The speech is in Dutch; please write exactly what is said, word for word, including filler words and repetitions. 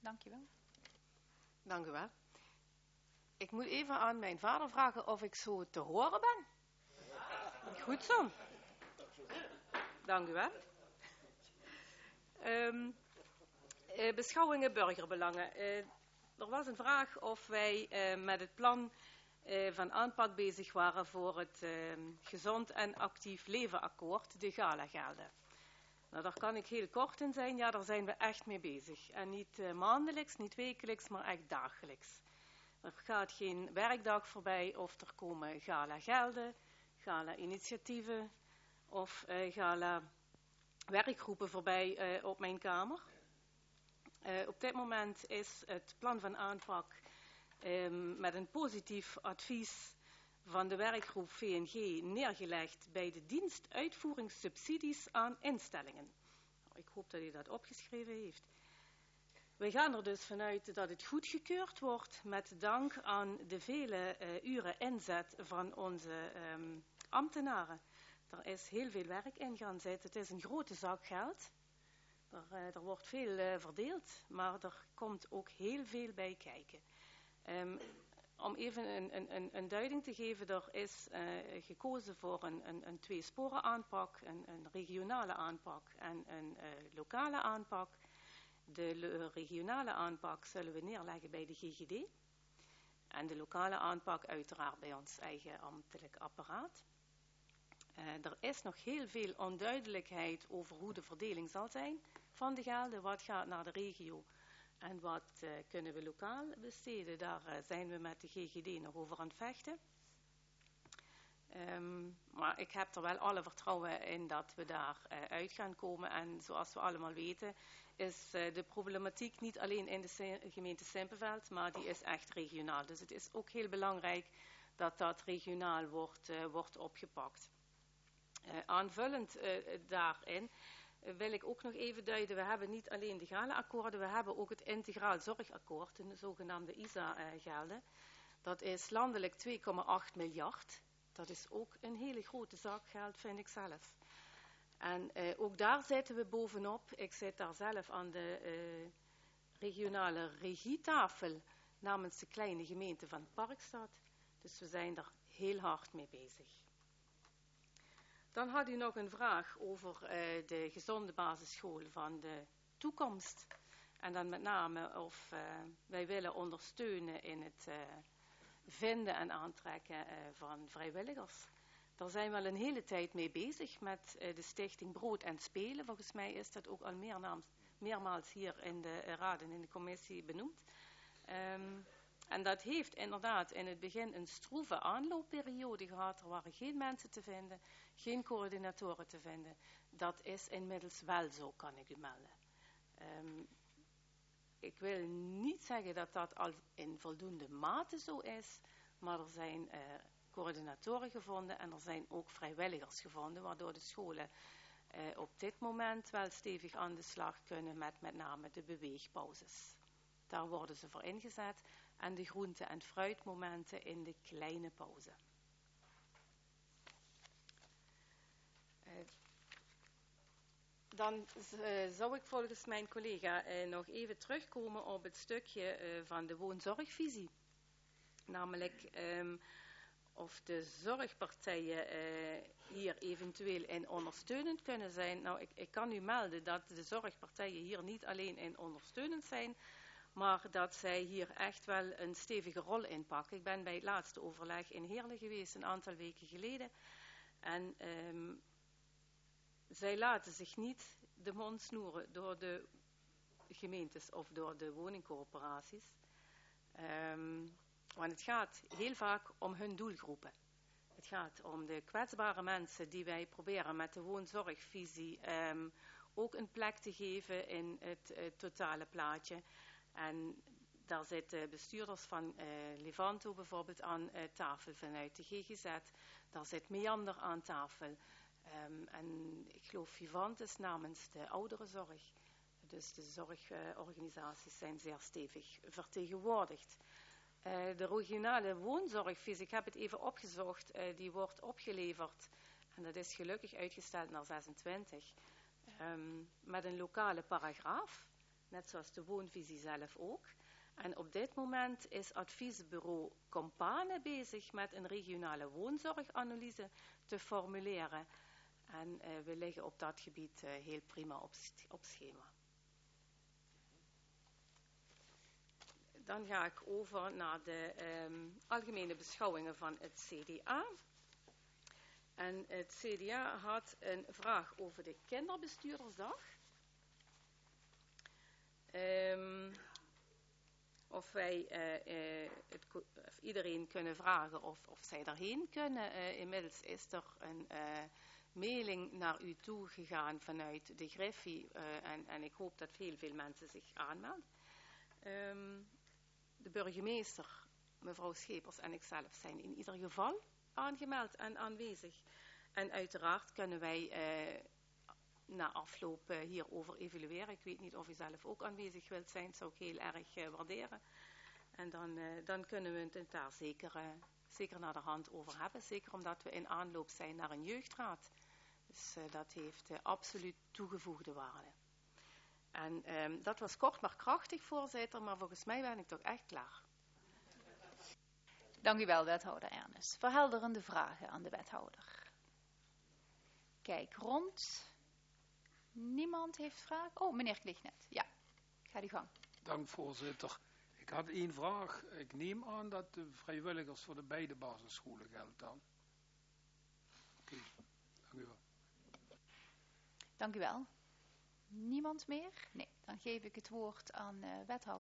Dank je wel. Dank u wel. Ik moet even aan mijn vader vragen of ik zo te horen ben. Goed zo. Dank u wel. Um, uh, beschouwingen burgerbelangen. Uh, er was een vraag of wij uh, met het plan uh, van aanpak bezig waren voor het uh, gezond en actief leven akkoord, de galagelden. Nou, daar kan ik heel kort in zijn. Ja, daar zijn we echt mee bezig. En niet uh, maandelijks, niet wekelijks, maar echt dagelijks. Er gaat geen werkdag voorbij of er komen gala-gelden, gala-initiatieven of uh, gala-werkgroepen voorbij uh, op mijn kamer. Uh, op dit moment is het plan van aanpak um, met een positief advies van de werkgroep V N G neergelegd bij de dienstuitvoeringssubsidies aan instellingen. Ik hoop dat u dat opgeschreven heeft. We gaan er dus vanuit dat het goedgekeurd wordt met dank aan de vele uh, uren inzet van onze um, ambtenaren. Er is heel veel werk in gaan zitten. Het is een grote zak geld. Er, uh, er wordt veel uh, verdeeld, maar er komt ook heel veel bij kijken. Um, om even een, een, een duiding te geven, er is uh, gekozen voor een, een, een tweesporen aanpak, een, een regionale aanpak en een uh, lokale aanpak. De regionale aanpak zullen we neerleggen bij de G G D en de lokale aanpak uiteraard bij ons eigen ambtelijk apparaat. Uh, er is nog heel veel onduidelijkheid over hoe de verdeling zal zijn van de gelden. Wat gaat naar de regio en wat uh, kunnen we lokaal besteden. Daar uh, zijn we met de G G D nog over aan het vechten. Um, maar ik heb er wel alle vertrouwen in dat we daar uh, uit gaan komen. En zoals we allemaal weten is uh, de problematiek niet alleen in de se- gemeente Simpelveld, maar die is echt regionaal. Dus het is ook heel belangrijk dat dat regionaal wordt, uh, wordt opgepakt. Uh, aanvullend uh, daarin uh, wil ik ook nog even duiden, we hebben niet alleen de gala-akkoorden, we hebben ook het integraal zorgakkoord, de zogenaamde I S A-gelden. Dat is landelijk twee komma acht miljard. Dat is ook een hele grote zak geld, vind ik zelf. En uh, ook daar zitten we bovenop. Ik zit daar zelf aan de uh, regionale regietafel namens de kleine gemeente van Parkstad. Dus we zijn er heel hard mee bezig. Dan had u nog een vraag over uh, de gezonde basisschool van de toekomst. En dan met name of uh, wij willen ondersteunen in het uh, vinden en aantrekken uh, van vrijwilligers. Daar zijn we al een hele tijd mee bezig met uh, de stichting Brood en Spelen. Volgens mij is dat ook al meernaams, meermaals hier in de uh, raad en in de commissie benoemd. Um, en dat heeft inderdaad in het begin een stroeve aanloopperiode gehad. Er waren geen mensen te vinden, geen coördinatoren te vinden. Dat is inmiddels wel zo, kan ik u melden. Um, ik wil niet zeggen dat dat al in voldoende mate zo is, maar er zijn uh, coördinatoren gevonden en er zijn ook vrijwilligers gevonden, waardoor de scholen uh, op dit moment wel stevig aan de slag kunnen met met name de beweegpauzes. Daar worden ze voor ingezet en de groente- en fruitmomenten in de kleine pauze. Uh, dan uh, zou ik volgens mijn collega uh, nog even terugkomen op het stukje uh, van de woonzorgvisie. Namelijk um, of de zorgpartijen uh, hier eventueel in ondersteunend kunnen zijn. Nou, ik, ik kan u melden dat de zorgpartijen hier niet alleen in ondersteunend zijn, maar dat zij hier echt wel een stevige rol in pakken. Ik ben bij het laatste overleg in Heerlen geweest, een aantal weken geleden. En um, zij laten zich niet de mond snoeren door de gemeentes of door de woningcorporaties. Um, want het gaat heel vaak om hun doelgroepen. Het gaat om de kwetsbare mensen die wij proberen met de woonzorgvisie um, ook een plek te geven in het uh, totale plaatje. En daar zitten bestuurders van uh, Levanto bijvoorbeeld aan uh, tafel vanuit de G G Z. Daar zit Meander aan tafel. Um, en ik geloof Vivantes namens de ouderenzorg. Dus de zorgorganisaties uh, zijn zeer stevig vertegenwoordigd. Uh, de regionale woonzorgvisie, ik heb het even opgezocht, uh, die wordt opgeleverd. En dat is gelukkig uitgesteld naar zesentwintig. Um, met een lokale paragraaf. net zoals de woonvisie zelf ook. En op dit moment is adviesbureau Compane bezig met een regionale woonzorganalyse te formuleren. En uh, we liggen op dat gebied uh, heel prima op, op schema. Dan ga ik over naar de um, algemene beschouwingen van het C D A. En het C D A had een vraag over de kinderbestuurdersdag. Um, of wij uh, uh, het, of iedereen kunnen vragen of, of zij daarheen kunnen. Uh, inmiddels is er een uh, mailing naar u toe gegaan vanuit de Griffie. Uh, en, en ik hoop dat heel veel mensen zich aanmelden. Um, de burgemeester, mevrouw Schepers en ikzelf zijn in ieder geval aangemeld en aanwezig. En uiteraard kunnen wij uh, na afloop uh, hierover evalueren. Ik weet niet of u zelf ook aanwezig wilt zijn. Dat zou ik heel erg uh, waarderen. En dan, uh, dan kunnen we het daar zeker, uh, zeker naar de hand over hebben. Zeker omdat we in aanloop zijn naar een jeugdraad. Dus uh, dat heeft uh, absoluut toegevoegde waarde. En um, dat was kort maar krachtig, voorzitter. Maar volgens mij ben ik toch echt klaar. Dank u wel, wethouder Ernest. Verhelderende vragen aan de wethouder. Kijk rond. Niemand heeft vragen? Oh, meneer Klignet. Ja, ga die gang. Dank, voorzitter. Ik had één vraag. Ik neem aan dat de vrijwilligers voor de beide basisscholen geldt dan. Oké, okay. Dank u wel. Dank u wel. Niemand meer? Nee, dan geef ik het woord aan uh, wethouder.